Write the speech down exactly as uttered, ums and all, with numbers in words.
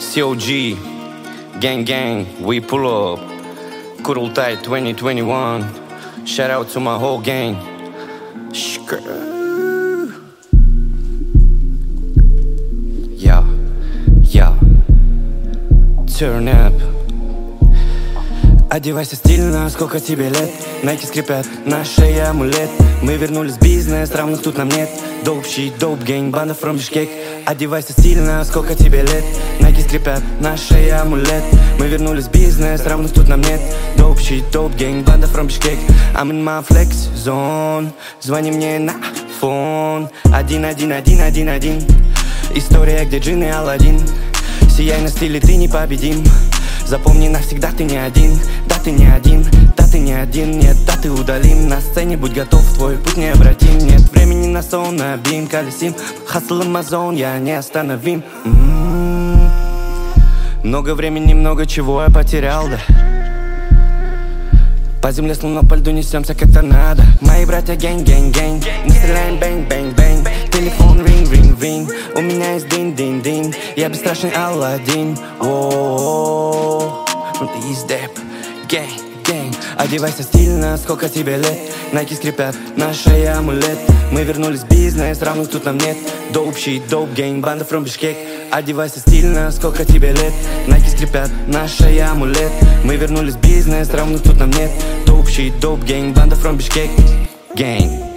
си о джи, gang gang, we pull up. Kurultai twenty twenty-one. Shout out to my whole gang. Shkrr. Yeah, yeah. Turn up. Одевайся стильно, сколько тебе лет. Найки скрипят, на шее амулет. Мы вернулись в бизнес, равных тут нам нет. Dope shit, dope gang, банда from Бишкек. Одевайся стильно, сколько тебе лет. Найки скрипят, на шее амулет. Мы вернулись в бизнес, равных тут нам нет. Dope shit, dope gang, банда from Бишкек. I'm in my flex zone. Звони мне на фон. Один, один, один, один, один. История, где джин и Аладдин. Сияй на стиле, ты непобедим. Запомни навсегда, ты не один. Да, ты не один, да, ты не один. Нет, да, ты удалим. На сцене будь готов, твой путь необратим. Нет времени на сон, на бим колесим. Хасл Амазон, я не остановим. М-м-м. Много времени, много чего я потерял, да. По земле, словно по льду, несемся как торнадо. Мои братья гэнг, гэнг, гэнг. Мы стреляем бэнг, бэнг, бэнг. Телефон ринг, ринг, ринг. У меня есть дин, дин, дин. Я бесстрашный Аладдин. О-о-о. Ну ты есть деп. Гэнг, гэнг. Одевайся стильно, сколько тебе лет. Найки скрипят, на шее амулет. Мы вернулись в бизнес, равных тут нам нет. Dope shit, dope gang, банда from Бишкек. Одевайся стильно, сколько тебе лет. Найки скрипят, на шее амулет. Мы вернулись в бизнес, равных тут нам нет. Dope shit, dope gang, банда from Бишкек. Gang.